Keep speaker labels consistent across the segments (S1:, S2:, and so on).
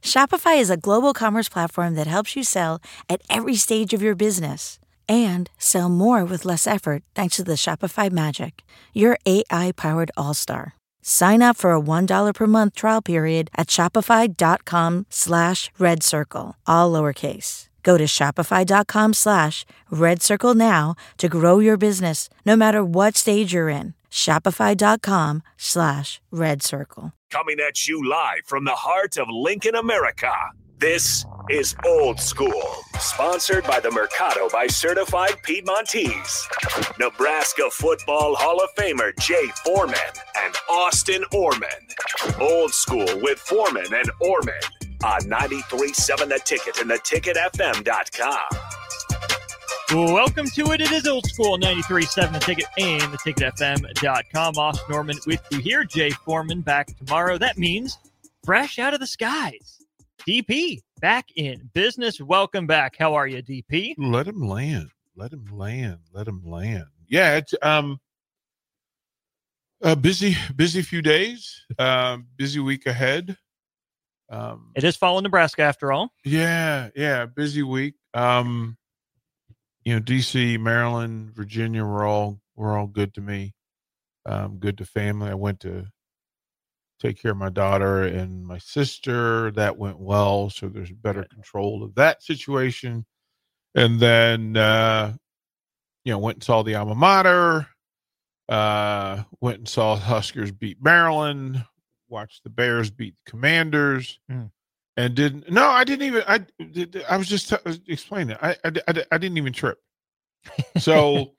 S1: Shopify is a global commerce platform that helps you sell at every stage of your business and sell more with less effort thanks to the Shopify Magic, your AI-powered all-star. Sign up for a $1 per month trial period at shopify.com/redcircle, all lowercase. Go to shopify.com/redcircle now to grow your business no matter what stage you're in. Shopify.com/redcircle.
S2: Coming at you live from the heart of Lincoln, America. This is Old School, sponsored by the Mercado by Certified Piedmontese. Nebraska Football Hall of Famer Jay Foreman and Austin Orman. Old School with Foreman and Orman on 93.7 The Ticket and theticketfm.com.
S3: Welcome to it. It is Old School, 93.7 The Ticket and theticketfm.com. Austin Norman with you here. Jay Foreman back tomorrow. That means fresh out of the skies. DP back in business. Welcome back. How are you, DP?
S4: Let him land. Let him land. Let him land. Yeah, it's a busy few days. Busy week ahead.
S3: It is fall in Nebraska after all.
S4: Yeah, busy week. DC, Maryland, Virginia were all good to me. Good to family. I went to take care of my daughter and my sister. That went well, so there's better control of that situation. And then went and saw the alma mater. Went and saw Huskers beat Maryland. Watched the Bears beat the Commanders. And I was just explaining it. I didn't even trip. So,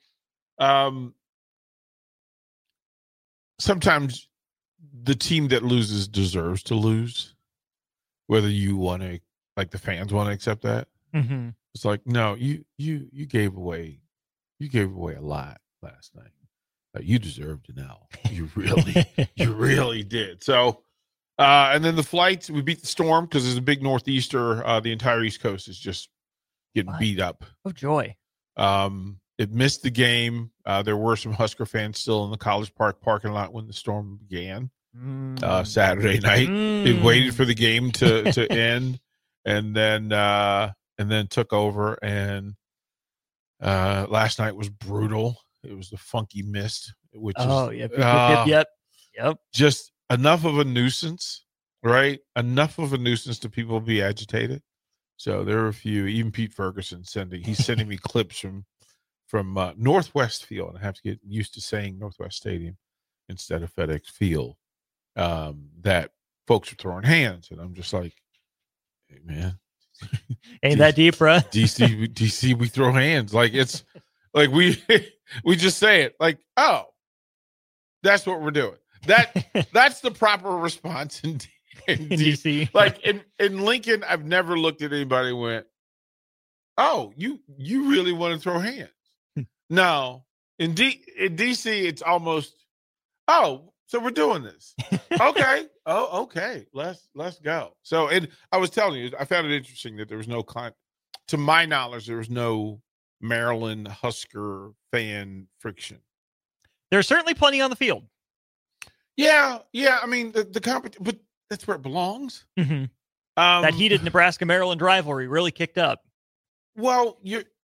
S4: sometimes the team that loses deserves to lose, whether you want to, like the fans want to accept that.
S3: Mm-hmm.
S4: It's like, no, you gave away a lot last night. You deserved an L. You really did. So. And then the flights, we beat the storm because there's a big northeaster. The entire East Coast is just getting beat up.
S3: Oh, joy.
S4: It missed the game. There were some Husker fans still in the College Park parking lot when the storm began Saturday night. It waited for the game to end and then took over. And last night was brutal. It was the funky mist, which
S3: yep.
S4: Just enough of a nuisance, right? Enough of a nuisance to people be agitated. So there were a few, even Pete Ferguson he's sending me clips from Northwest Field. And I have to get used to saying Northwest Stadium instead of FedEx Field, that folks are throwing hands. And I'm just like, hey, man.
S3: Ain't that deep, bro?
S4: DC, we throw hands. Like, it's like we just say it like, oh, that's what we're doing. That's the proper response in DC. Like in Lincoln, I've never looked at anybody and went, "Oh, you really want to throw hands?" No, in DC, it's almost, "Oh, so we're doing this, okay? Oh, okay, let's go." So, and I was telling you, I found it interesting that there was no to my knowledge, there was no Maryland Husker fan friction.
S3: There's certainly plenty on the field.
S4: Yeah. I mean, the competition, but that's where it belongs.
S3: Mm-hmm. That heated Nebraska-Maryland rivalry really kicked up.
S4: Well,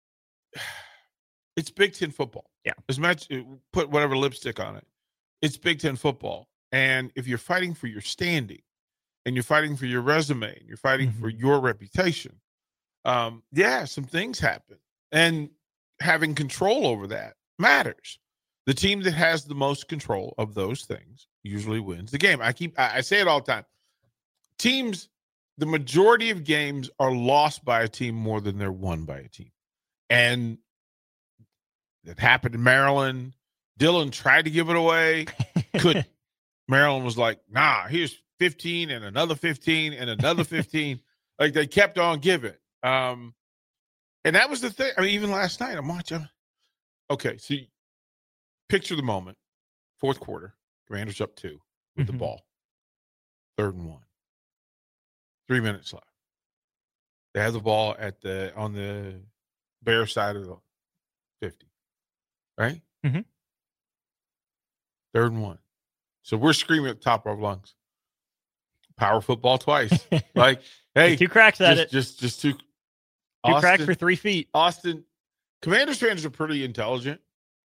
S4: it's Big Ten football.
S3: Yeah.
S4: As much, put whatever lipstick on it. It's Big Ten football. And if you're fighting for your standing and you're fighting for your resume and you're fighting for your reputation, some things happen. And having control over that matters. The team that has the most control of those things usually wins the game. I say it all the time. Teams, the majority of games are lost by a team more than they're won by a team. And that happened in Maryland. Dillon tried to give it away. Couldn't. Maryland was like, nah, here's 15 and another 15 and another 15. Like they kept on giving. And that was the thing. I mean, even last night I'm watching. Okay, so picture the moment. Fourth quarter. Commanders up 2 with the ball. 3rd and 1. 3 minutes left. They have the ball on the Bear side of the 50. Right?
S3: Mm-hmm.
S4: 3rd and 1. So we're screaming at the top of our lungs. Power football twice. Like, Hey,
S3: 2 cracks at it.
S4: Just 2
S3: cracks for 3 feet.
S4: Austin, Commanders fans are pretty intelligent.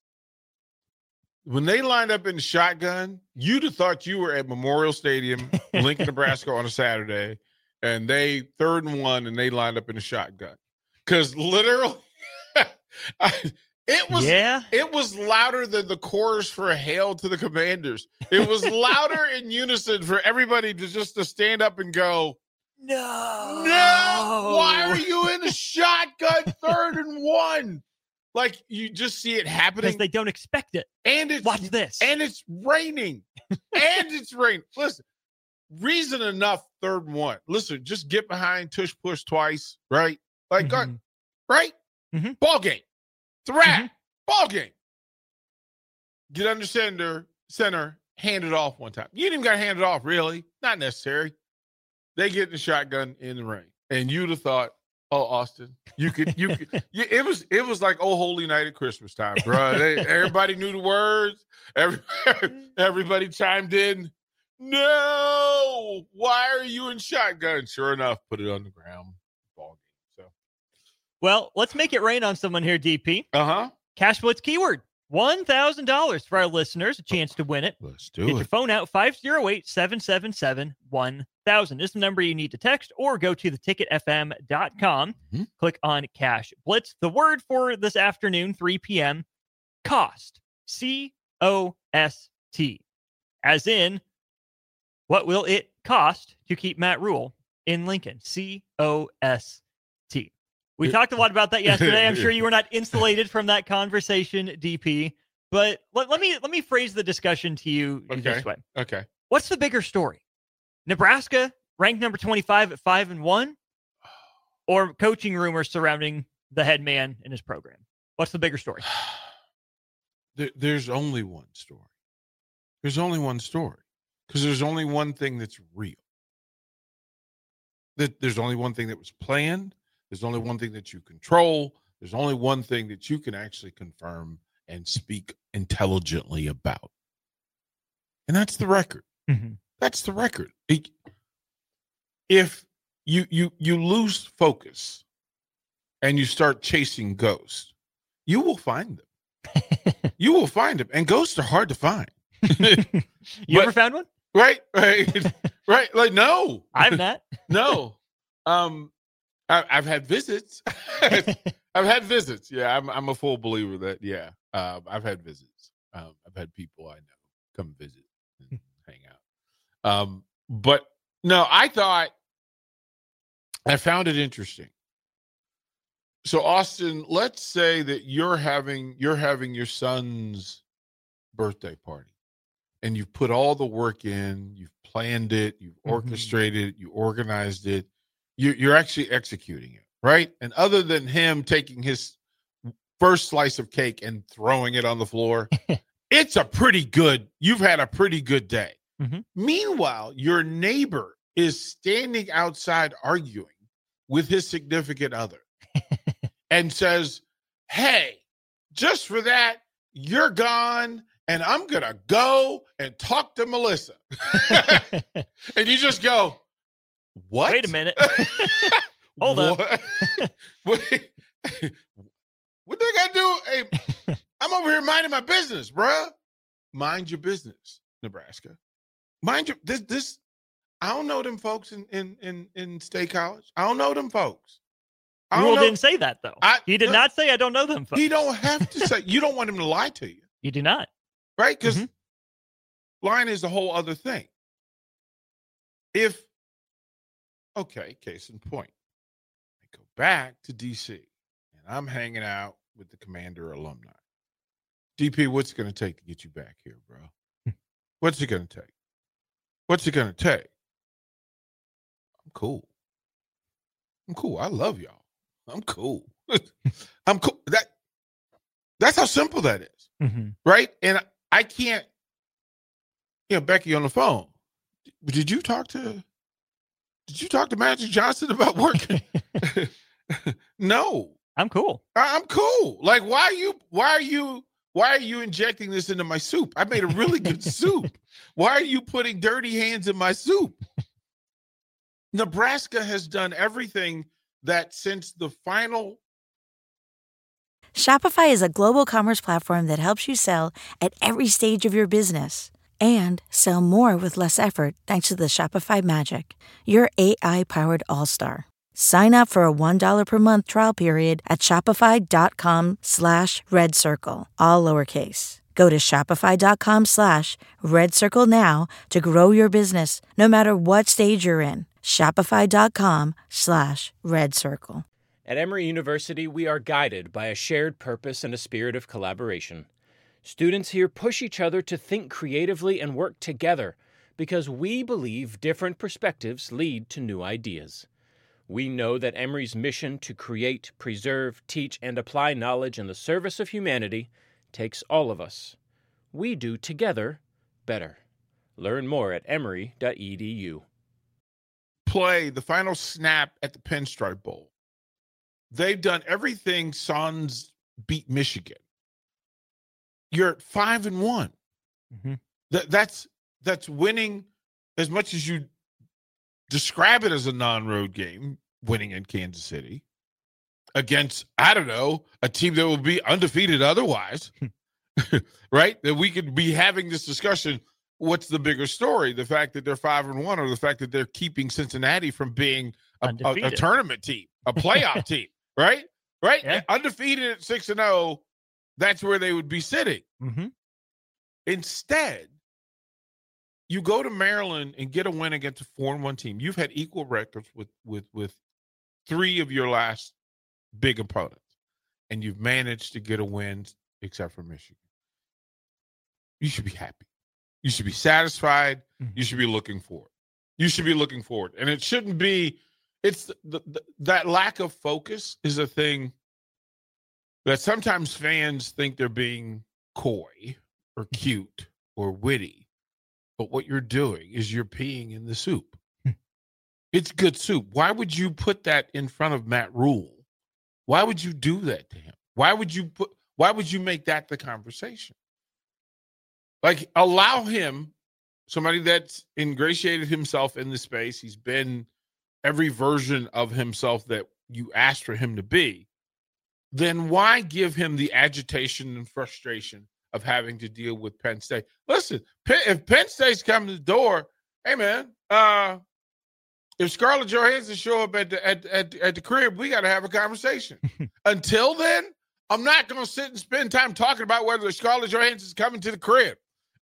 S4: When they lined up in the shotgun, you'd have thought you were at Memorial Stadium, Lincoln, Nebraska on a Saturday, and they 3rd and 1, and they lined up in the shotgun. Because literally, it was louder than the chorus for Hail to the Commanders. It was louder in unison for everybody to stand up and go, No! Why are you in a shotgun 3rd and 1? Like, you just see it happening.
S3: Because they don't expect it.
S4: And
S3: watch this.
S4: And it's raining. Listen, reason enough 3rd and 1. Listen, just get behind, tush push twice, right? Like, right?
S3: Mm-hmm.
S4: Ball game. It's a wrap. Ball game. Get under center, hand it off one time. You didn't even got to hand it off, really. Not necessary. They get in the shotgun in the rain. And you'd have thought, oh, Austin, you could. It was like, oh, holy night at Christmas time, bro. Everybody knew the words. Everybody chimed in. No, why are you in shotgun? Sure enough, put it on the ground. Ball game. So,
S3: well, let's make it rain on someone here, DP. Cash Blitz keyword. $1,000 for our listeners, a chance to win it.
S4: Let's do
S3: Get your phone out, 508-777-1000. This is the number you need to text or go to theticketfm.com. Click on Cash Blitz. The word for this afternoon, 3 p.m., cost. C-O-S-T. As in, what will it cost to keep Matt Rule in Lincoln? C-O-S-T. We talked a lot about that yesterday. I'm sure you were not insulated from that conversation, DP. But let me phrase the discussion to you this way.
S4: Okay.
S3: What's the bigger story? Nebraska ranked number 25 at 5-1, or coaching rumors surrounding the head man and his program? What's the bigger story?
S4: There's only one story. There's only one story because there's only one thing that's real. There's only one thing that was planned. There's only one thing that you control. There's only one thing that you can actually confirm and speak intelligently about. And that's the record.
S3: Mm-hmm.
S4: That's the record. If you lose focus and you start chasing ghosts, you will find them. You will find them. And ghosts are hard to find.
S3: You ever found one?
S4: Right. Like, no.
S3: I've not.
S4: No. I've had visits. I've had visits. Yeah, I'm a full believer that. Yeah, I've had visits. I've had people I know come visit and hang out. But no, I found it interesting. So Austin, let's say that you're having your son's birthday party, and you've put all the work in. You've planned it. You've orchestrated it. You organized it. You're actually executing it, right? And other than him taking his first slice of cake and throwing it on the floor, you've had a pretty good day.
S3: Mm-hmm.
S4: Meanwhile, your neighbor is standing outside arguing with his significant other and says, hey, just for that, you're gone, and I'm going to go and talk to Melissa. And you just go, what?
S3: Wait a minute. Hold up.
S4: What they got to do? Hey, I'm over here minding my business, bruh. Mind your business, Nebraska. Mind your this. I don't know them folks in State College. I don't know them folks.
S3: Rule didn't say that though. He did not say I don't know them folks.
S4: He don't have to say. You don't want him to lie to you.
S3: You do not,
S4: right? Because lying is a whole other thing. Okay, case in point. I go back to D.C. and I'm hanging out with the Commander alumni. DP, what's it going to take to get you back here, bro? What's it going to take? What's it going to take? I'm cool. I love y'all. I'm cool. I'm cool. That's how simple that is, right? And I can't, Becky on the phone. Did you talk to Magic Johnson about working? No,
S3: I'm cool.
S4: I'm cool. Like, why are you injecting this into my soup? I made a really good soup. Why are you putting dirty hands in my soup? Nebraska has done everything that since the final.
S1: Shopify is a global commerce platform that helps you sell at every stage of your business and sell more with less effort thanks to the Shopify Magic, your AI-powered all-star. Sign up for a $1 per month trial period at shopify.com/redcircle, all lowercase. Go to shopify.com/redcircle now to grow your business no matter what stage you're in. Shopify.com/redcircle.
S5: At Emory University, we are guided by a shared purpose and a spirit of collaboration. Students here push each other to think creatively and work together because we believe different perspectives lead to new ideas. We know that Emory's mission to create, preserve, teach, and apply knowledge in the service of humanity takes all of us. We do together better. Learn more at emory.edu.
S4: Play the final snap at the Pinstripe Bowl. They've done everything sans beat Michigan. You're at 5-1.
S3: Mm-hmm.
S4: That's winning as much as you describe it as a non-road game, winning in Kansas City against, I don't know, a team that will be undefeated otherwise, right? That we could be having this discussion. What's the bigger story? The fact that they're 5-1 or the fact that they're keeping Cincinnati from being a tournament team, a playoff team, right? Right?
S3: Yeah.
S4: Undefeated at 6-0, that's where they would be sitting.
S3: Mm-hmm.
S4: Instead, you go to Maryland and get a win against a 4-1 team. You've had equal records with three of your last big opponents, and you've managed to get a win except for Michigan. You should be happy. You should be satisfied.
S3: Mm-hmm.
S4: You should be looking forward. You should be looking forward. And it shouldn't be – it's that lack of focus is a thing that sometimes fans think they're being coy or cute or witty. But what you're doing is you're peeing in the soup. It's good soup. Why would you put that in front of Matt Rule? Why would you do that to him? Why would you make that the conversation? Like, allow him, somebody that's ingratiated himself in the space. He's been every version of himself that you asked for him to be. Then why give him the agitation and frustration of having to deal with Penn State? Listen, if Penn State's coming to the door, hey man, if Scarlett Johansson show up at the crib, we got to have a conversation. Until then, I'm not going to sit and spend time talking about whether Scarlett Johansson's coming to the crib.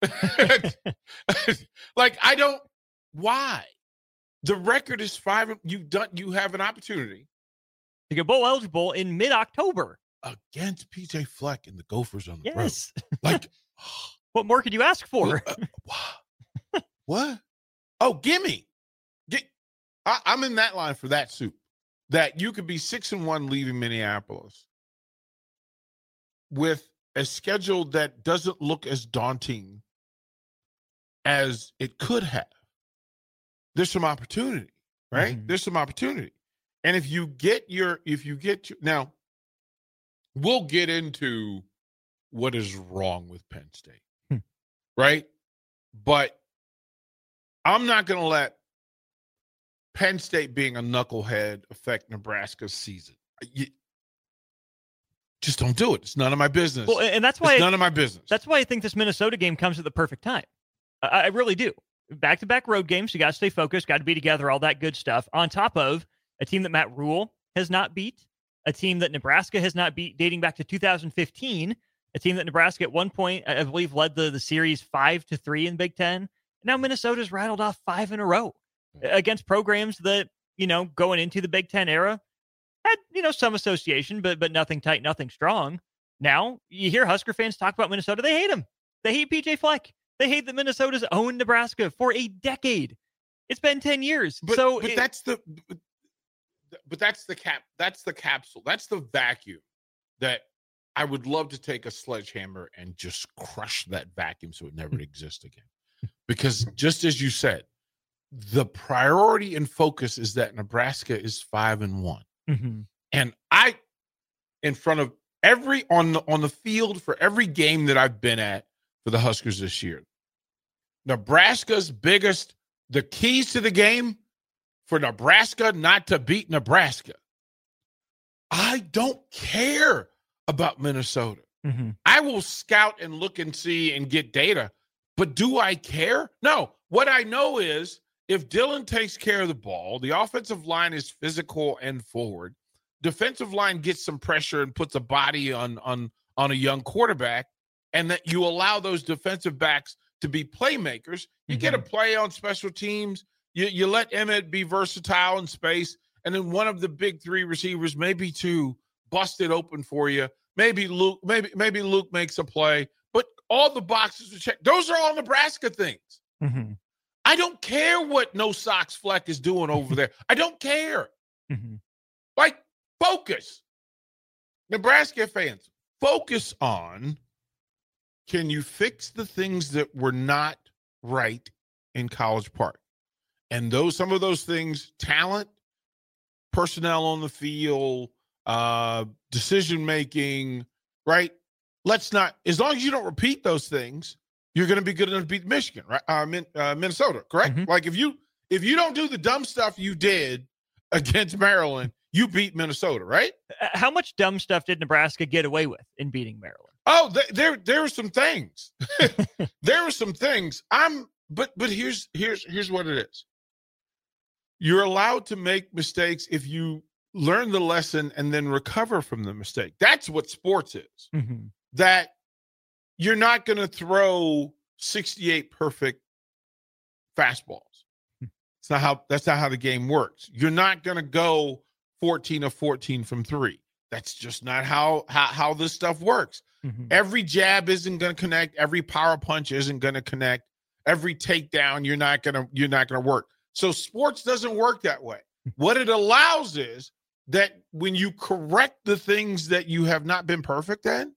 S4: Like, I don't. Why? The record is 5. You have an opportunity
S3: to get bowl eligible in mid-October
S4: against PJ Fleck and the Gophers on the road.
S3: Yes.
S4: Like,
S3: what more could you ask for?
S4: What? Oh, gimme. I'm in that line for that soup. That you could be 6-1 leaving Minneapolis with a schedule that doesn't look as daunting as it could have. There's some opportunity, right?
S3: Mm-hmm.
S4: There's some opportunity. And if you get your now, we'll get into what is wrong with Penn State, right? But I'm not going to let Penn State being a knucklehead affect Nebraska's season. Just don't do it. It's none of my business.
S3: Well, and that's why
S4: it's none of my business.
S3: That's why I think this Minnesota game comes at the perfect time. I really do. Back-to-back road games. You got to stay focused. Got to be together. All that good stuff. On top of a team that Matt Rule has not beat, a team that Nebraska has not beat dating back to 2015, a team that Nebraska at one point, I believe, led the series 5-3 in Big Ten. Now Minnesota's rattled off 5 in a row against programs that, going into the Big Ten era had, some association, but nothing tight, nothing strong. Now you hear Husker fans talk about Minnesota. They hate him. They hate PJ Fleck. They hate that Minnesota's owned Nebraska for a decade. It's been 10 years.
S4: That's the capsule. That's the vacuum that I would love to take a sledgehammer and just crush that vacuum so it never exists again. Because just as you said, the priority and focus is that Nebraska is 5-1.
S3: Mm-hmm.
S4: And in front of on the field for every game that I've been at for the Huskers this year, Nebraska's the keys to the game, for Nebraska not to beat Nebraska. I don't care about Minnesota.
S3: Mm-hmm.
S4: I will scout and look and see and get data, but do I care? No. What I know is if Dillon takes care of the ball, the offensive line is physical and forward. Defensive line gets some pressure and puts a body on a young quarterback, and that you allow those defensive backs to be playmakers. You get a play on special teams. You let Emmett be versatile in space, and then one of the big three receivers, maybe two, bust it open for you. Maybe Luke makes a play, but all the boxes are checked. Those are all Nebraska things.
S3: Mm-hmm.
S4: I don't care what No Socks Fleck is doing over there. I don't care.
S3: Mm-hmm.
S4: Like, focus. Nebraska fans, focus on, can you fix the things that were not right in College Park? And some of those things, talent, personnel on the field, decision-making, right? Let's not, as long as you don't repeat those things, you're going to be good enough to beat Michigan, right? Minnesota, correct?
S3: Mm-hmm.
S4: Like if you don't do the dumb stuff you did against Maryland, you beat Minnesota, right?
S3: How much dumb stuff did Nebraska get away with in beating Maryland?
S4: Oh, there are some things. There are some things. But here's what it is. You're allowed to make mistakes if you learn the lesson and then recover from the mistake. That's what sports is.
S3: Mm-hmm.
S4: That you're not going to throw 68 perfect fastballs. That's not how the game works. You're not going to go 14 of 14 from three. That's just not how this stuff works.
S3: Mm-hmm.
S4: Every jab isn't going to connect. Every power punch isn't going to connect. Every takedown, you're not going to work. So sports doesn't work that way. What it allows is that when you correct the things that you have not been perfect in,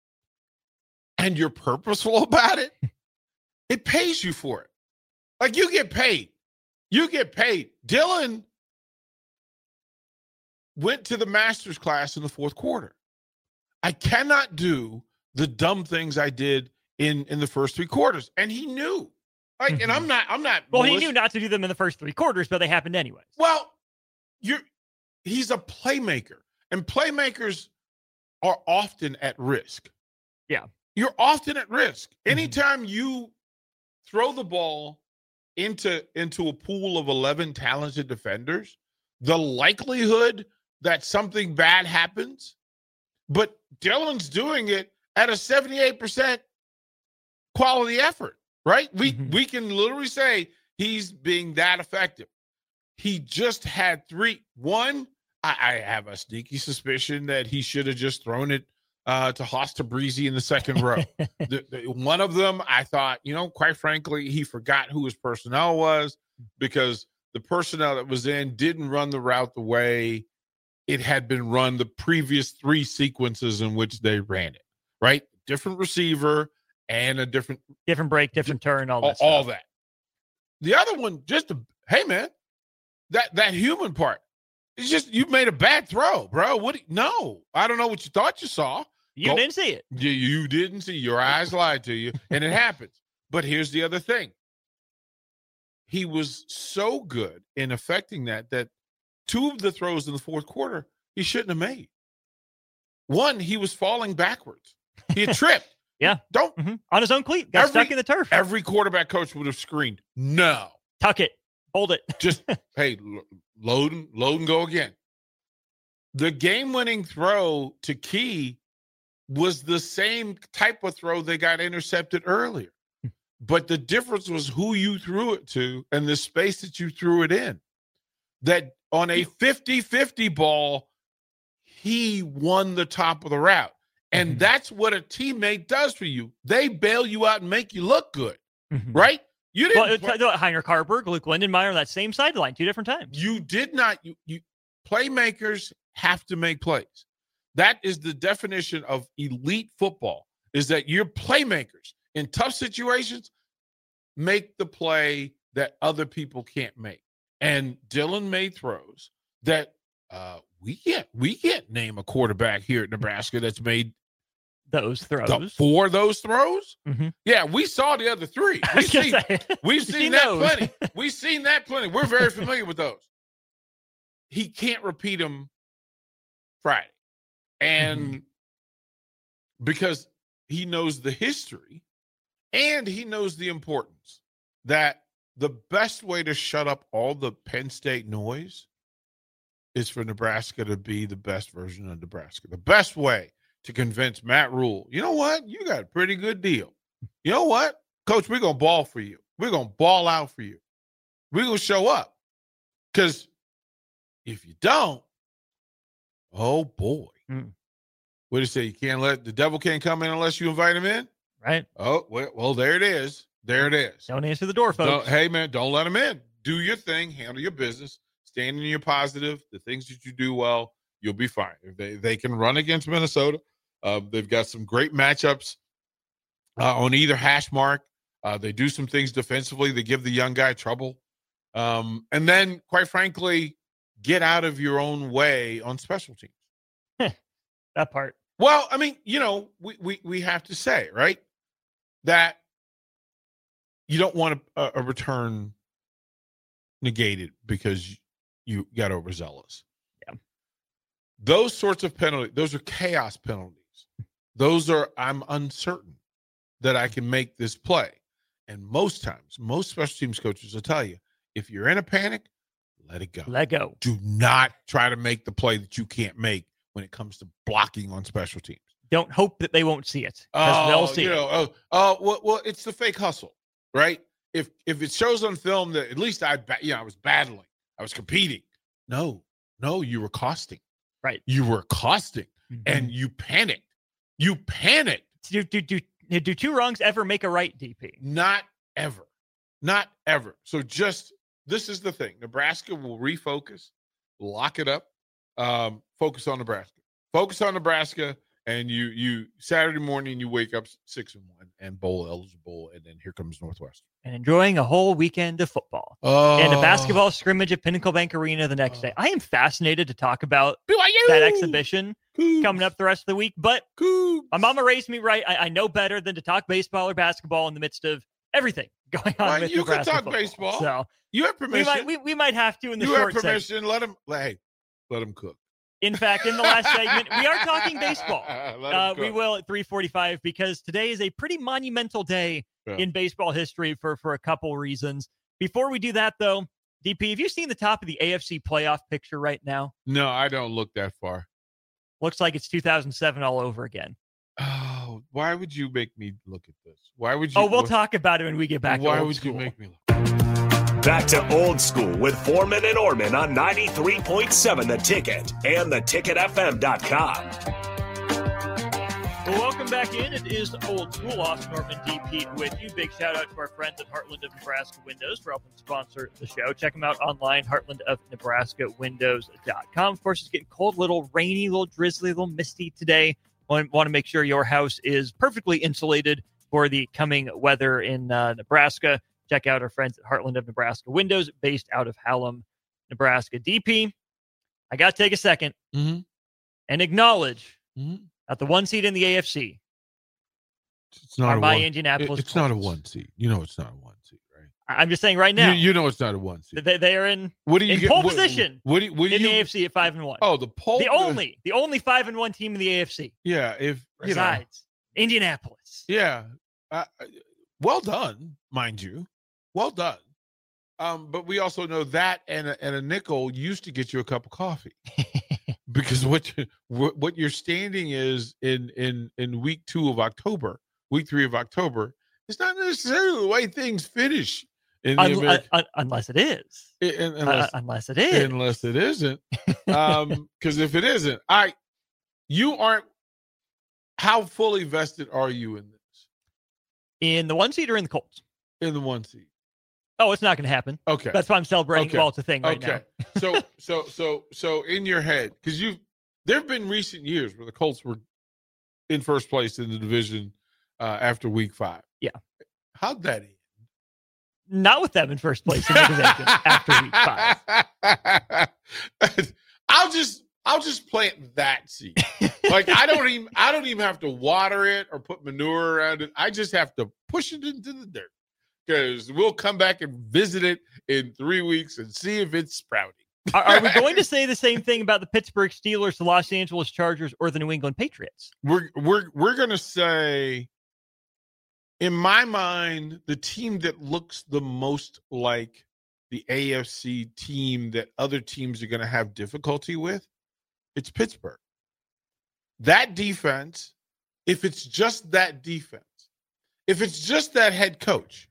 S4: and you're purposeful about it, it pays you for it. Like you get paid. You get paid. Dillon went to the master's class in the fourth quarter. I cannot do the dumb things I did in the first three quarters. And he knew. Like,
S3: Mm-hmm.
S4: and I'm not.
S3: Well, he knew not to do them in the first three quarters, but they happened anyways.
S4: Well, he's a playmaker, and playmakers are often at risk.
S3: Yeah.
S4: You're often at risk. Anytime you throw the ball into a pool of 11 talented defenders, the likelihood that something bad happens, but Dillon's doing it at a 78% quality effort, right? We can literally say he's being that effective. He just had three. One, I have a sneaky suspicion that he should have just thrown it to Hosta Breezy in the second row. One of them, I thought, quite frankly, he forgot who his personnel was because the personnel that was in didn't run the route the way it had been run the previous three sequences in which they ran it, right? Different receiver and a different
S3: break, different turn, all
S4: that. The other one, hey, man, that human part. It's just you made a bad throw, bro. No, I don't know what you thought you saw.
S3: You didn't see it.
S4: You didn't see. Your eyes lied to you, and it happens. But here's the other thing. He was so good in affecting that two of the throws in the fourth quarter he shouldn't have made. One, he was falling backwards. He had tripped.
S3: Yeah. On his own cleat. Got stuck in the turf.
S4: Every quarterback coach would have screamed, no.
S3: Tuck it. Hold it.
S4: Just, hey, load and go again. The game-winning throw to Key was the same type of throw they got intercepted earlier. But the difference was who you threw it to and the space that you threw it in. That on a 50-50 ball, he won the top of the route. And that's what a teammate does for you. They bail you out and make you look good, right? You didn't.
S3: Heinrich Harburg, Luke Lindenmeyer, that same sideline, two different times.
S4: You did not. You playmakers have to make plays. That is the definition of elite football, is that your playmakers in tough situations make the play that other people can't make. And Dillon made throws that we can't name a quarterback here at Nebraska that's made
S3: those throws.
S4: Four of those throws? Yeah, we saw the other three. We've seen that plenty. We've seen that plenty. We're very familiar with those. he can't repeat them Friday. And because he knows the history and he knows the importance that the best way to shut up all the Penn State noise is for Nebraska to be the best version of Nebraska. The best way to convince Matt Rule, you know what? You got a pretty good deal. You know what? Coach, we're going to ball for you. We're going to ball out for you. We're going to show up. Because if you don't, oh, boy. What do you say? You can't the devil can't come in unless you invite him in?
S3: Right.
S4: Oh, well, there it is. There it is.
S3: Don't answer the door, folks.
S4: Hey, man, don't let him in. Do your thing. Handle your business. Stand in your positive. The things that you do well, you'll be fine. If they can run against Minnesota. They've got some great matchups on either hash mark. They do some things defensively. They give the young guy trouble. And then, quite frankly, get out of your own way on special teams.
S3: That part.
S4: Well, I mean, we have to say, right, that you don't want a return negated because you got overzealous.
S3: Yeah.
S4: Those sorts of penalties, those are chaos penalties. Those are, I'm uncertain that I can make this play. And most times, most special teams coaches will tell you, if you're in a panic, let it go.
S3: Let go.
S4: Do not try to make the play that you can't make when it comes to blocking on special teams.
S3: Don't hope that they won't see it. Because they'll see it.
S4: Well, it's the fake hustle, right? If it shows on film that at least I was battling, I was competing. No, you were costing.
S3: Right.
S4: You were costing, and you panicked. You panicked.
S3: Do two wrongs ever make a right, DP?
S4: Not ever. Not ever. So this is the thing. Nebraska will refocus, lock it up, focus on Nebraska. Focus on Nebraska, and you Saturday morning you wake up 6-1 and bowl eligible, and then here comes Northwestern.
S3: And enjoying a whole weekend of football. And a basketball scrimmage at Pinnacle Bank Arena the next day. I am fascinated to talk about that exhibition coming up the rest of the week. But my mama raised me right. I know better than to talk baseball or basketball in the midst of everything going on with
S4: you
S3: Nebraska
S4: can talk
S3: football.
S4: Baseball.
S3: So
S4: you have permission.
S3: We might have to in the
S4: you
S3: short
S4: have permission.
S3: segment.
S4: Let him cook.
S3: In fact, in the last segment, we are talking baseball. We will at 3:45 because today is a pretty monumental day in baseball history for a couple reasons. Before we do that, though, DP, have you seen the top of the AFC playoff picture right now?
S4: No, I don't look that far.
S3: Looks like it's 2007 all over again.
S4: Oh, why would you make me look at this? Why would you?
S3: Oh, we'll talk about it when we get back.
S4: Why
S3: to old
S4: would
S3: school.
S4: you make me look?
S2: Back to Old School with Foreman and Orman on 93.7 The Ticket and theticketfm.com.
S3: Well, welcome back in. It is Old School. Austin Norman, DP with you. Big shout out to our friends at Heartland of Nebraska Windows for helping sponsor the show. Check them out online, heartlandofnebraskawindows.com. Of course, it's getting cold, a little rainy, a little drizzly, a little misty today. Want to make sure your house is perfectly insulated for the coming weather in Nebraska. Check out our friends at Heartland of Nebraska Windows, based out of Hallam, Nebraska. DP, I got to take a second and acknowledge that the one seed in the AFC
S4: it's not
S3: are my Indianapolis
S4: It's not a one seed. You know it's not a one seed, right?
S3: I'm just saying right now.
S4: You know it's not a one seed.
S3: They are in pole position in the AFC at 5-1.
S4: Oh, the only
S3: 5-1 team in the AFC.
S4: Yeah, if
S3: resides Indianapolis.
S4: Yeah, well done, mind you. Well done. But we also know that and a nickel used to get you a cup of coffee. Because what your standing is in week 2 of October, week 3 of October, is not necessarily the way things finish.
S3: Unless it is. Unless it is.
S4: Unless it isn't. Because if it isn't, you aren't. How fully vested are you in this?
S3: In the one seed or in the Colts?
S4: In the one seed.
S3: Oh, it's not going to happen.
S4: Okay.
S3: That's why I'm celebrating. Okay. Well, it's a thing right now.
S4: So in your head, because there have been recent years where the Colts were in first place in the division after week 5.
S3: Yeah.
S4: How'd that end?
S3: Not with them in first place in the division after week 5.
S4: I'll just plant that seed. Like I don't even have to water it or put manure around it. I just have to push it into the dirt. Because we'll come back and visit it in 3 weeks and see if it's sprouting.
S3: Are we going to say the same thing about the Pittsburgh Steelers, the Los Angeles Chargers, or the New England Patriots?
S4: We're going to say, in my mind, the team that looks the most like the AFC team that other teams are going to have difficulty with, it's Pittsburgh. That defense, if it's just that defense, if it's just that head coach,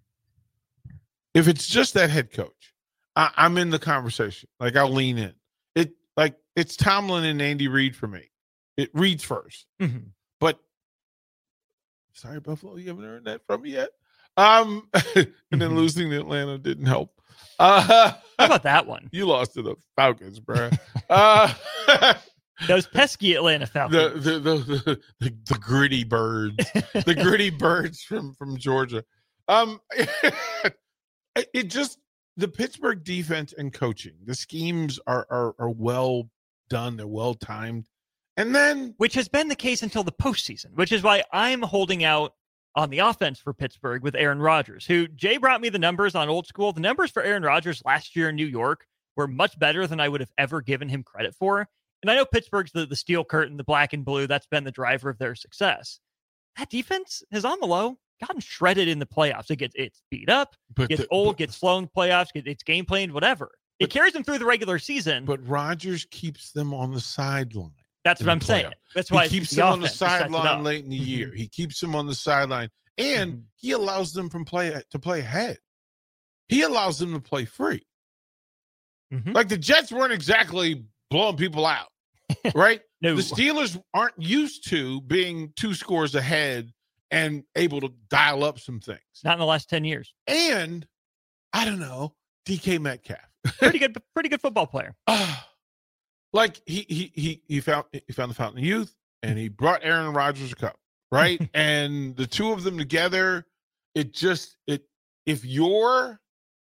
S4: I'm in the conversation. Like, I'll lean in. It's Tomlin and Andy Reid for me. It Reid's first.
S3: Mm-hmm.
S4: But sorry, Buffalo, you haven't earned that from me yet. And then losing to Atlanta didn't help.
S3: How about that one?
S4: You lost to the Falcons, bro.
S3: Those pesky Atlanta Falcons.
S4: The gritty birds. The gritty birds from Georgia. It just, the Pittsburgh defense and coaching, the schemes are well done. They're well timed. And then,
S3: which has been the case until the postseason, which is why I'm holding out on the offense for Pittsburgh with Aaron Rodgers, who Jay brought me the numbers on Old School. The numbers for Aaron Rodgers last year in New York were much better than I would have ever given him credit for. And I know Pittsburgh's the steel curtain, the black and blue. That's been the driver of their success. That defense has on the low gotten shredded in the playoffs. It's beat up, gets old, gets slow in the playoffs, it's game planned, whatever. It carries them through the regular season.
S4: But Rodgers keeps them on the sideline.
S3: That's what I'm saying. That's why
S4: he keeps them on the sideline late in the year. He keeps them on the sideline, and he allows them to play ahead. He allows them to play free. Like, the Jets weren't exactly blowing people out, right?
S3: No.
S4: The Steelers aren't used to being 2 scores ahead and able to dial up some things.
S3: Not in the last 10 years.
S4: And I don't know, DK Metcalf.
S3: pretty good football player.
S4: Like, he found the fountain of youth, and he brought Aaron Rodgers a cup, right? And the two of them together, if you're,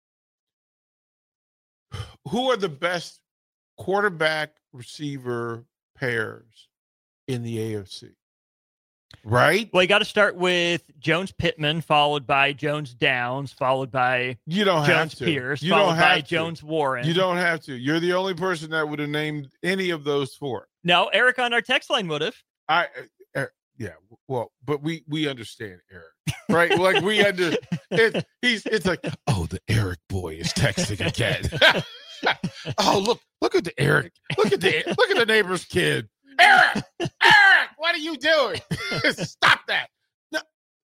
S4: who are the best quarterback receiver pairs in the AFC? Right?
S3: Well, you got to start with Jones Pittman, followed by Jones Downs, followed by Jones Pierce, followed by Jones Warren.
S4: You don't have to. You're the only person that would have named any of those 4.
S3: No, Eric on our text line would have.
S4: Yeah. Well, but we understand Eric, right? Like, we under it. It's like, oh, the Eric boy is texting again. Oh, look at the Eric. Look at the neighbor's kid. Eric, what are you doing? Stop that. No,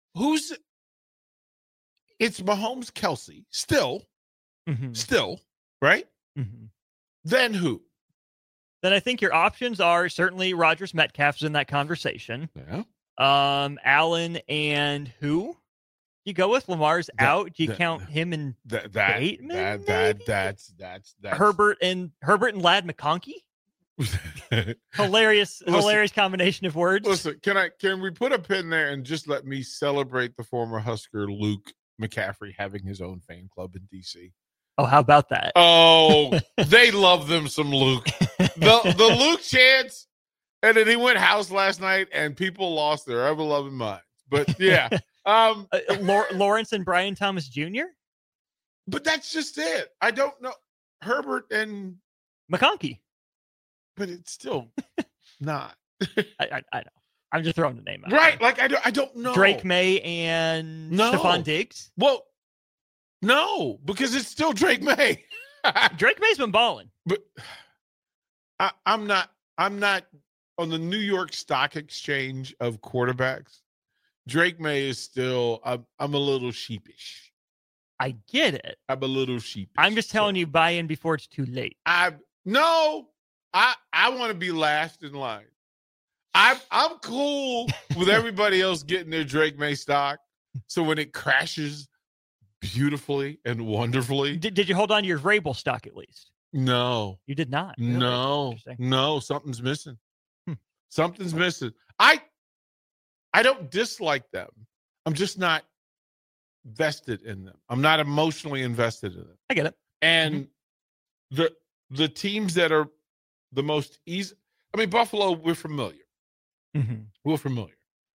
S4: it's Mahomes, Kelsey, still, right? Then who?
S3: Then I think your options are certainly Rodgers, Metcalf's in that conversation.
S4: Yeah.
S3: Allen and who? You go with Lamar's out. Do you count him and Bateman?
S4: That's
S3: Herbert and Lad McConkey? hilarious combination of words.
S4: Listen, can we put a pin there and just let me celebrate the former Husker Luke McCaffrey having his own fan club in DC?
S3: Oh, how about that?
S4: Oh, they love them some Luke. The Luke chants, and then he went house last night, and people lost their ever-loving minds. But yeah,
S3: Lawrence and Brian Thomas Jr.
S4: But that's just it. I don't know Herbert and
S3: McConkey.
S4: But it's still not.
S3: I know. I'm just throwing the name out.
S4: Right.
S3: There.
S4: Like, I don't know.
S3: Drake May and Stephon Diggs.
S4: Well, no, because it's still Drake May.
S3: Drake May's been balling.
S4: But I'm not on the New York Stock Exchange of quarterbacks. Drake May is still, I'm a little sheepish.
S3: I get it.
S4: I'm a little sheepish.
S3: I'm just telling you, buy in before it's too late.
S4: I want to be last in line. I'm cool with everybody else getting their Drake May stock. So when it crashes beautifully and wonderfully.
S3: Did you hold on to your Vrabel stock at least?
S4: No.
S3: You did not?
S4: Really? No, something's missing. Something's missing. I don't dislike them. I'm just not vested in them. I'm not emotionally invested in them.
S3: I get it.
S4: And the teams that are the most easy, I mean, Buffalo, we're familiar. We're familiar.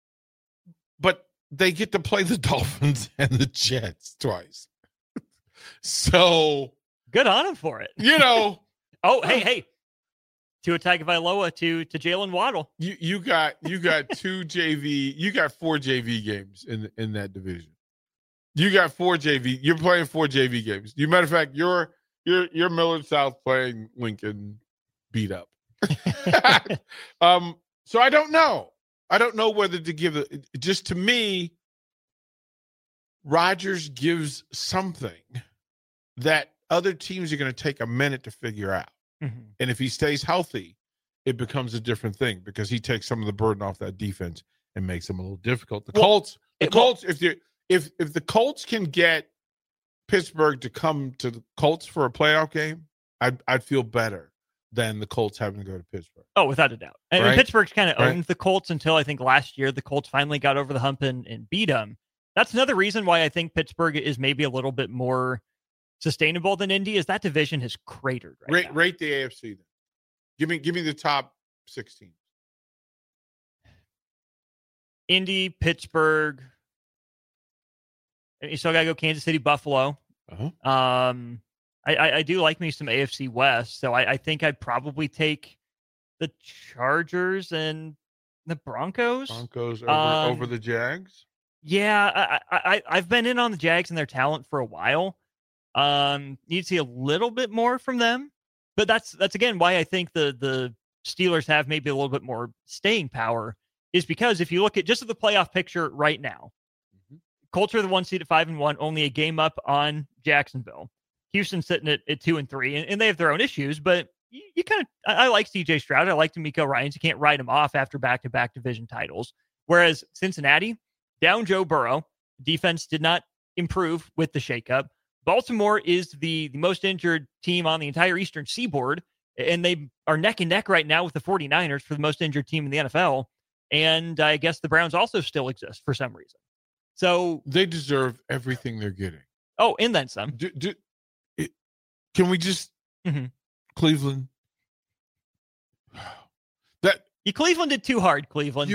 S4: But they get to play the Dolphins and the Jets twice. So
S3: good on them for it. Oh, hey. Tua Tagovailoa to Jalen Waddle.
S4: You got 4 JV games in that division. You got 4 JV. You're playing 4 JV games. Matter of fact, your Millard South playing Lincoln beat up. So I don't know. I don't know whether to give it. Just to me, Rodgers gives something that other teams are going to take a minute to figure out.
S3: Mm-hmm.
S4: And if he stays healthy, it becomes a different thing because he takes some of the burden off that defense and makes them a little difficult. The Colts, if the Colts can get Pittsburgh to come to the Colts for a playoff game, I'd feel better than the Colts having to go to Pittsburgh.
S3: Oh, without a doubt. And
S4: Right?
S3: Pittsburgh's kind of owned the Colts until I think last year the Colts finally got over the hump and beat them. That's another reason why I think Pittsburgh is maybe a little bit more sustainable than Indy, is that division has cratered right now.
S4: Rate the AFC then. Give me the top 16.
S3: Indy, Pittsburgh. You still got to go Kansas City, Buffalo.
S4: Uh-huh.
S3: I do like me some AFC West, so I think I'd probably take the Chargers and the Broncos.
S4: Broncos over the Jags.
S3: Yeah, I've been in on the Jags and their talent for a while. Need to see a little bit more from them, but that's again why I think the Steelers have maybe a little bit more staying power, is because if you look at just the playoff picture right now, Colts are the 1 seed at 5-1, only a game up on Jacksonville. Houston's sitting at 2-3, and they have their own issues, but you kind of, I like CJ Stroud. I like D'Amico Ryans. You can't write him off after back-to-back division titles. Whereas Cincinnati, down Joe Burrow, defense did not improve with the shakeup. Baltimore is the most injured team on the entire Eastern Seaboard, and they are neck and neck right now with the 49ers for the most injured team in the NFL. And I guess the Browns also still exist for some reason. So
S4: they deserve everything they're getting.
S3: Oh, and then some.
S4: Can we just Cleveland?
S3: You Clevelanded too hard, Cleveland.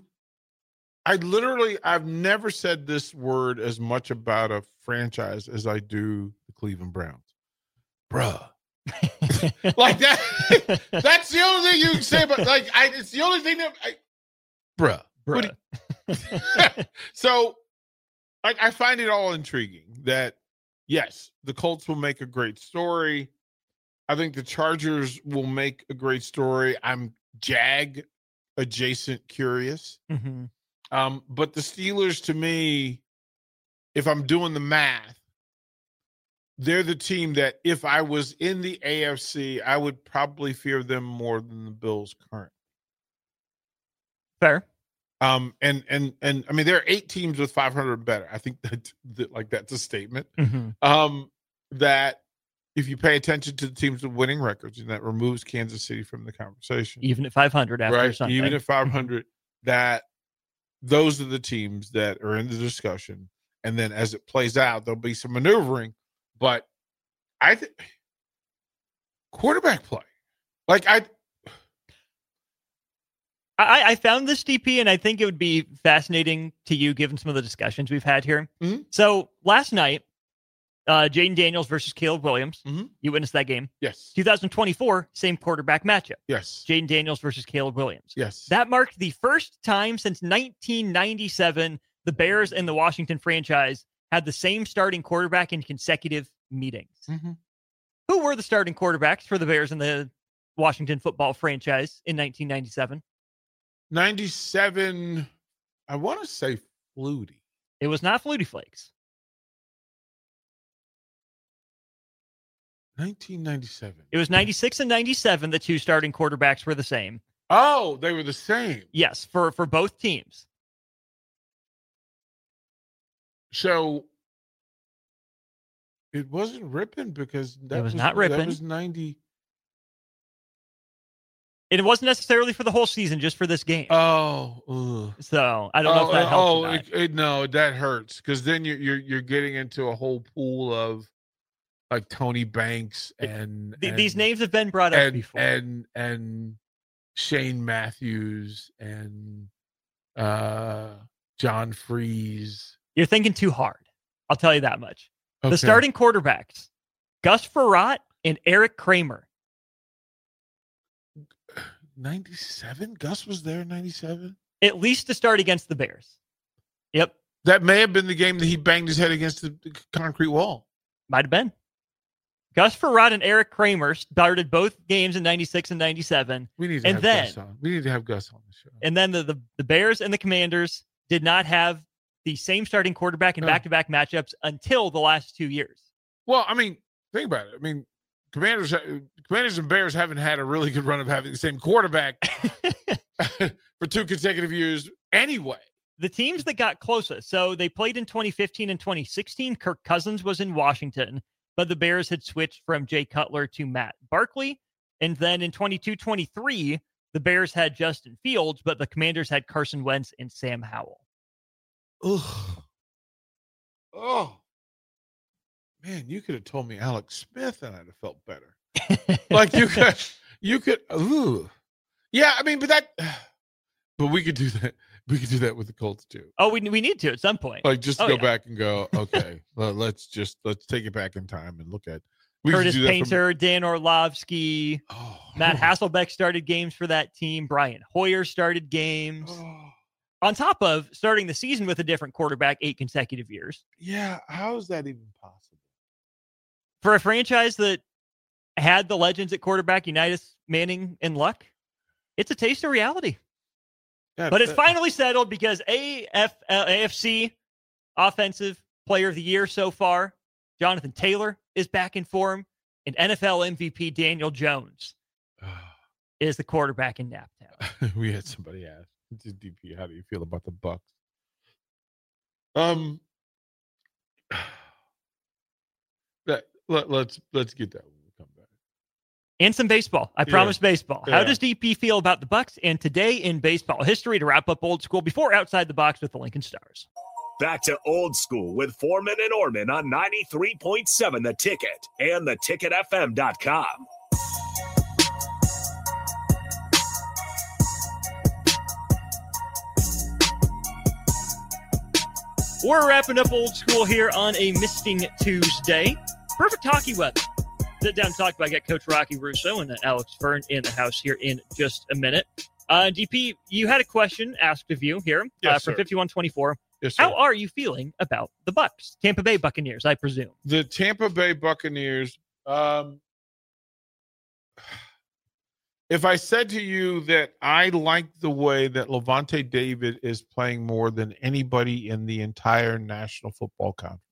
S4: I've never said this word as much about a franchise as I do the Cleveland Browns. Bruh. Like that. That's the only thing you can say about, like, it's the only thing that bruh. So I find it all intriguing that, yes, the Colts will make a great story. I think the Chargers will make a great story. I'm Jag adjacent curious. But the Steelers, to me, if I'm doing the math, they're the team that if I was in the AFC, I would probably fear them more than the Bills currently.
S3: Fair.
S4: And I mean, there are 8 teams with 500 and better. I think that's a statement. That if you pay attention to the teams with winning records, and that removes Kansas City from the conversation,
S3: even at 500 after Sunday,
S4: even at 500, that those are the teams that are in the discussion. And then as it plays out, there'll be some maneuvering. But I think quarterback play, like
S3: I found this DP, and I think it would be fascinating to you given some of the discussions we've had here. So last night, Jaden Daniels versus Caleb Williams. You witnessed that game.
S4: Yes.
S3: 2024, same quarterback matchup.
S4: Yes.
S3: Jaden Daniels versus Caleb Williams.
S4: Yes.
S3: That marked the first time since 1997 the Bears and the Washington franchise had the same starting quarterback in consecutive meetings. Who were the starting quarterbacks for the Bears and the Washington football franchise in 1997?
S4: 97, I want to say Flutie.
S3: It was not Flutie Flakes.
S4: 1997.
S3: It was 96 and 97. The two starting quarterbacks were the same.
S4: Oh, they were the same.
S3: Yes, for both teams.
S4: So it wasn't Rippon because
S3: it was not Rippon.
S4: That was 90.
S3: And it wasn't necessarily for the whole season, just for this game.
S4: Oh,
S3: so I don't know if that helps.
S4: No, that hurts because then you're getting into a whole pool of like Tony Banks and
S3: these names have been brought up before,
S4: and Shane Matthews and John Freeze.
S3: You're thinking too hard. I'll tell you that much.
S4: Okay.
S3: The starting quarterbacks, Gus Frerotte and Eric Kramer.
S4: 97? Gus was there in 97?
S3: At least to start against the Bears. Yep.
S4: That may have been the game that he banged his head against the concrete wall.
S3: Might have been. Gus Frerotte and Eric Kramer started both games in 96 and 97.
S4: We need to have Gus on. We need to have Gus on the show.
S3: And then the Bears and the Commanders did not have the same starting quarterback in back-to-back matchups until the last 2 years.
S4: Well, I mean, think about it. I mean, Commanders and Bears haven't had a really good run of having the same quarterback for 2 consecutive years anyway.
S3: The teams that got closest, so they played in 2015 and 2016. Kirk Cousins was in Washington, but the Bears had switched from Jay Cutler to Matt Barkley. And then in 22-23, the Bears had Justin Fields, but the Commanders had Carson Wentz and Sam Howell.
S4: Ugh. Oh. Man, you could have told me Alex Smith and I'd have felt better. Like you could, ooh. Yeah, I mean, but we could do that. We could do that with the Colts too.
S3: Oh, we need to at some point.
S4: Like just go back and go, okay, let's take it back in time and look at
S3: Curtis Painter, Dan Orlovsky, Matt Hasselbeck started games for that team. Brian Hoyer started games. On top of starting the season with a different quarterback 8 consecutive years.
S4: Yeah, how is that even possible?
S3: For a franchise that had the legends at quarterback, Unitas, Manning, and Luck, it's a taste of reality. Yeah, but it's finally settled because AFC Offensive Player of the Year so far, Jonathan Taylor, is back in form, and NFL MVP Daniel Jones is the quarterback in Naptown.
S4: We had somebody ask, DP, how do you feel about the Bucs? Let's get that when we come back.
S3: And some baseball. I promise baseball. Yeah. How does DP feel about the Bucs and today in baseball history to wrap up Old School before Outside the Box with the Lincoln Stars?
S2: Back to Old School with Foreman and Orman on 93.7 The Ticket and theticketfm.com.
S3: We're wrapping up Old School here on a misting Tuesday. Perfect hockey weather. Sit down and talk about. I got Coach Rocky Russo and Alex Fern in the house here in just a minute. DP, you had a question asked of you here from 5124.
S4: Yes, sir.
S3: How are you feeling about the Bucs? Tampa Bay Buccaneers, I presume.
S4: The Tampa Bay Buccaneers. If I said to you that I like the way that Levante David is playing more than anybody in the entire National Football Conference,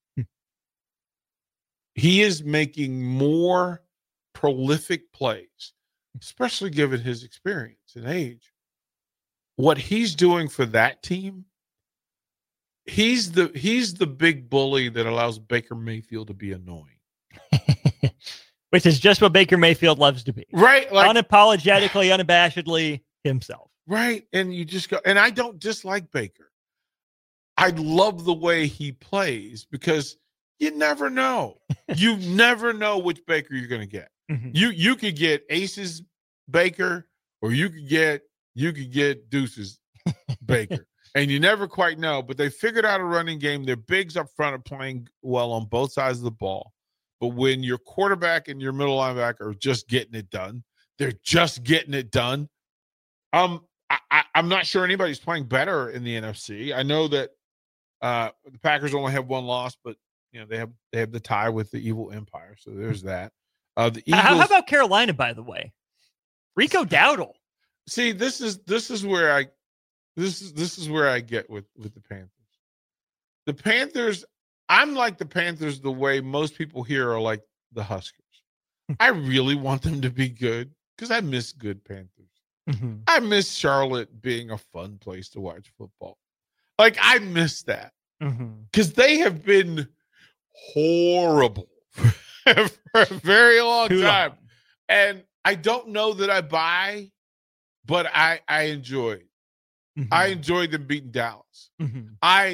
S4: he is making more prolific plays, especially given his experience and age. What he's doing for that team, he's the big bully that allows Baker Mayfield to be annoying.
S3: Which is just what Baker Mayfield loves to be.
S4: Right. Like,
S3: unapologetically, unabashedly himself.
S4: Right. And you just go, and I don't dislike Baker. I love the way he plays because you never know. You never know which Baker you're going to get. Mm-hmm. You could get Aces Baker or you could get Deuces Baker. And you never quite know, but they figured out a running game. Their bigs up front are playing well on both sides of the ball. But when your quarterback and your middle linebacker are just getting it done, they're just getting it done. I'm not sure anybody's playing better in the NFC. I know that the Packers only have one loss, but you know they have the tie with the Evil Empire, so there's that. The Eagles,
S3: how about Carolina, by the way? Rico Dowdle.
S4: See, this is where I get with the Panthers. The Panthers. I'm like the Panthers the way most people here are like the Huskers. I really want them to be good because I miss good Panthers. Mm-hmm. I miss Charlotte being a fun place to watch football. Like, I miss that because they have been horrible for a very long time. And I don't know that I buy, but I enjoy. Mm-hmm. I enjoyed them beating Dallas. Mm-hmm.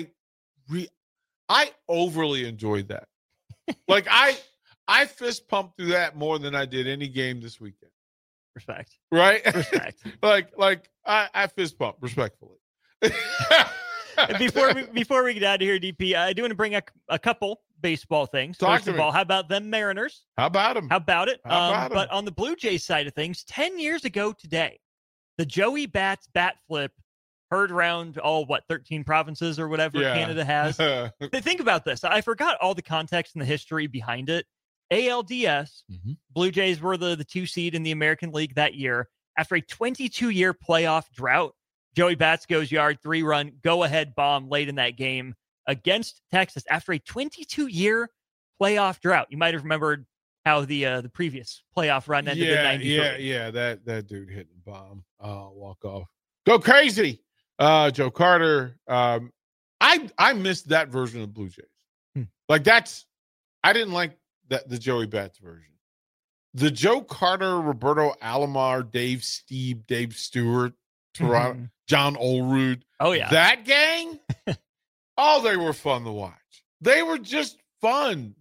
S4: I overly enjoyed that. Like I fist pumped through that more than I did any game this weekend.
S3: Respect.
S4: Right?
S3: Respect.
S4: like I fist pump respectfully.
S3: Before we get out of here, DP, I do want to bring a couple baseball things.
S4: Talk
S3: First
S4: to
S3: of
S4: me.
S3: all, how about them Mariners?
S4: How about him?
S3: How about it?
S4: How about 'em?
S3: But on the Blue Jays side of things, 10 years ago today, the Joey Bats bat flip heard around 13 provinces or whatever Canada has. Think about this. I forgot all the context and the history behind it. ALDS, Blue Jays were the 2 seed in the American League that year. After a 22-year playoff drought, Joey Bats goes yard, 3-run, go-ahead bomb late in that game against Texas after a 22-year playoff drought. You might have remembered how the previous playoff run ended in 93.
S4: Yeah. That dude hitting the bomb. Walk off. Go crazy. Joe Carter. I missed that version of Blue Jays. I didn't like the Joey Bats version. The Joe Carter, Roberto Alomar, Dave Stewart, Toronto, John Olerud.
S3: Oh, yeah.
S4: That gang, they were fun to watch. They were just fun.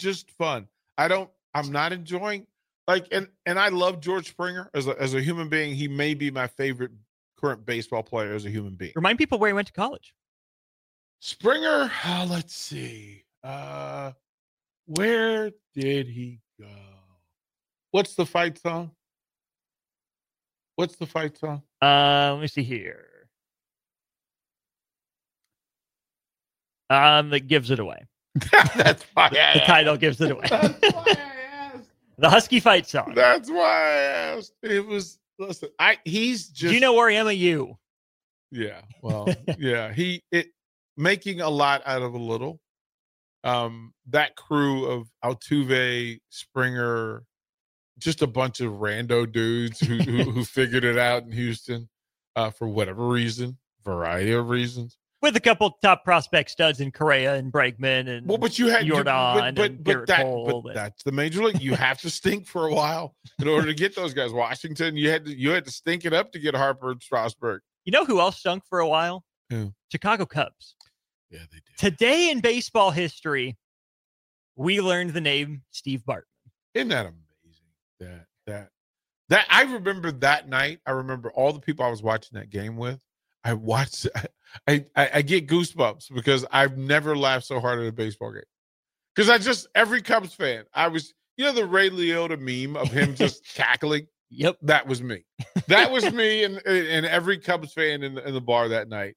S4: I'm not enjoying, and I love George Springer as a human being. He may be my favorite current baseball player as a human being.
S3: Remind people where he went to college.
S4: Springer, let's see. Where did he go? What's the fight song?
S3: Let me see here. That gives it away.
S4: That's why
S3: the title gives it away.
S4: That's why I asked.
S3: The Husky fight song.
S4: That's why I asked. It was, listen, he's just.
S3: Do you know where I am at you?
S4: Yeah. Well, yeah. Making a lot out of a little. That crew of Altuve, Springer, just a bunch of rando dudes who figured it out in Houston for whatever reason, variety of reasons.
S3: With a couple top prospect studs in Correa and Bregman and
S4: but you had
S3: Jordan and Garrett Cole.
S4: But that's the major league. You have to stink for a while in order to get those guys. Washington, you had to stink it up to get Harper and Strasburg.
S3: You know who else stunk for a while?
S4: Who?
S3: Chicago Cubs.
S4: Yeah, they did.
S3: Today in baseball history, we learned the name Steve Bartman.
S4: Isn't that amazing? That I remember that night. I remember all the people I was watching that game with. I watched. I get goosebumps because I've never laughed so hard at a baseball game. Because every Cubs fan, I was, the Ray Liotta meme of him just cackling.
S3: Yep,
S4: that was me. That was me, and every Cubs fan in the bar that night.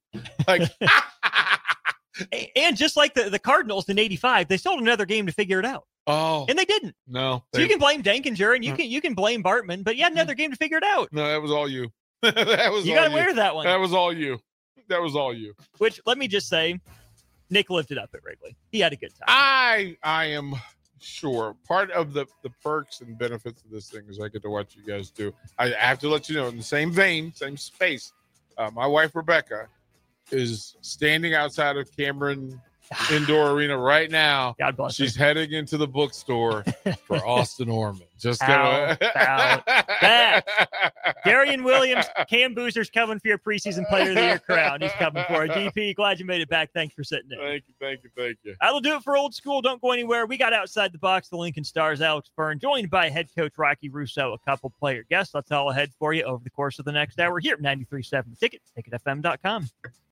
S3: And just like the Cardinals in '85, they still had another game to figure it out.
S4: Oh,
S3: and they didn't.
S4: No,
S3: so you can blame Denkinger and you can blame Bartman, but you had another game to figure it out.
S4: No, that was all you. You
S3: got to wear that one.
S4: That was all you.
S3: Which, let me just say, Nick lived it up at Wrigley. He had a good time.
S4: I am sure part of the perks and benefits of this thing is I get to watch you guys do. I have to let you know, in the same vein, same space, my wife Rebecca is standing outside of Cameron Indoor Arena right now.
S3: God bless
S4: She's
S3: her.
S4: heading into the bookstore for Austin Orman. Just
S3: How about that? Darian Williams, Cam Boozer's coming for your preseason player of the year crown. He's coming for it. DP, glad you made it back. Thanks for sitting in.
S4: Thank you.
S3: That'll do it for Old School. Don't go anywhere. We got Outside the Box, the Lincoln Stars, Alex Byrne, joined by head coach Rocky Russo, a couple player guests. That's all ahead for you over the course of the next hour here at 93.7 Ticket, ticketfm.com.